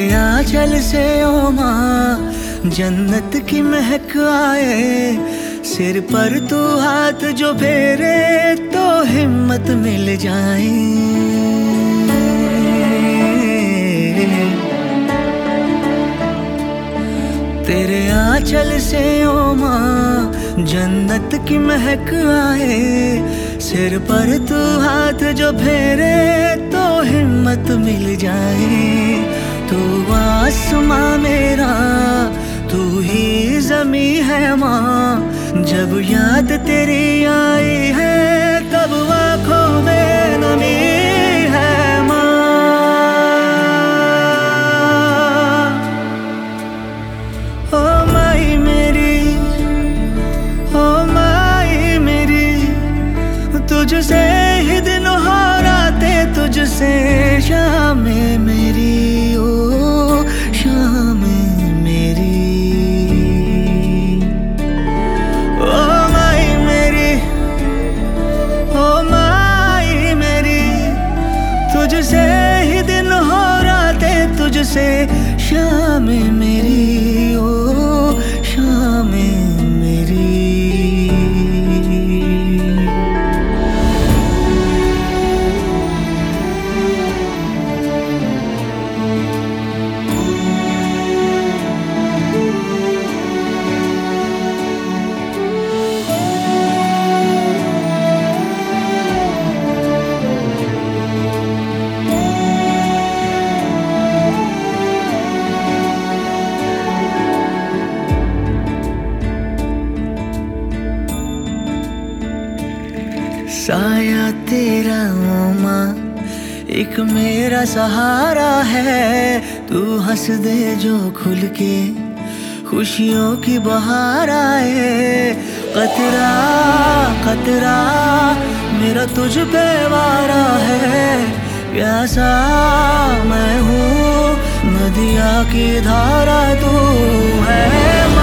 आंचल से ओ माँ जन्नत की महक आए, सिर पर तू हाथ जो फेरे तो हिम्मत मिल जाए। तेरे आंचल से ओ माँ जन्नत की महक आए, सिर पर तू हाथ जो फेरे तो हिम्मत मिल जाए। तू आसमां मेरा तू ही ज़मीं है माँ, जब याद तेरी आई है तब आँखों में नमी है माँ। ओ माई मेरी, ओ माई मेरी, तुझसे ही दिन हो राते, तुझसे शामें मेरी, ओ शामें मेरी। ओ माई मेरी, ओ माई मेरी, तुझसे ही दिन हो राते, तुझसे शामें मेरी, ओ शामें मेरी। साया तेरा ओ माँ एक मेरा सहारा है, तू हंस दे जो खुल के खुशियों की बहार आए। कतरा कतरा मेरा तुझ पे वारा है, प्यासा मैं हूँ नदिया की धारा तू है माँ।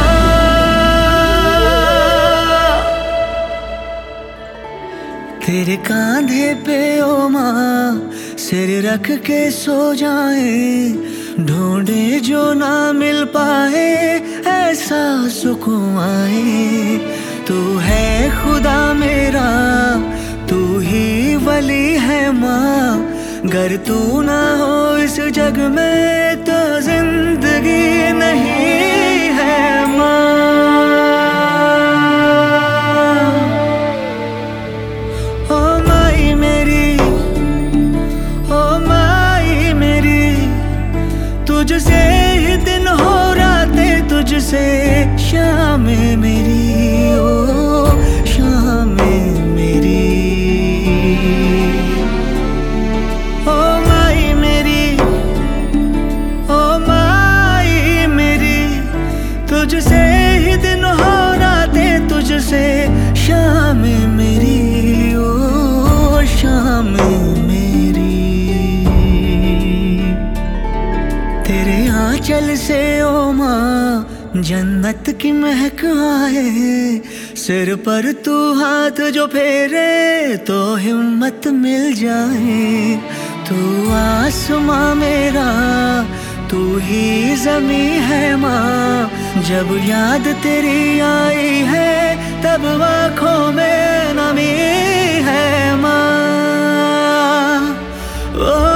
तेरे कांधे पे ओ माँ सिर रख के सो जाए, ढूंढे जो ना मिल पाए ऐसा सुकून आए। तू है खुदा मेरा तू ही वली है माँ, गर तू ना हो इस जग में तो जिंदगी नहीं है माँ। तुझसे ही दिन हो राते, तुझसे शामें मेरी, ओ शामें मेरी। ओ माई मेरी, ओ माई मेरी, तुझसे ही दिन हो राते, तुझसे शामें मेरी, ओ शामें मेरी। तेरे आंचल से ओ माँ जन्नत की महक आए, सिर पर तू हाथ जो फेरे तो हिम्मत मिल जाए। तू आसमां मेरा तू ही ज़मीं है माँ, जब याद तेरी आई है तब आँखों में नमी है माँ।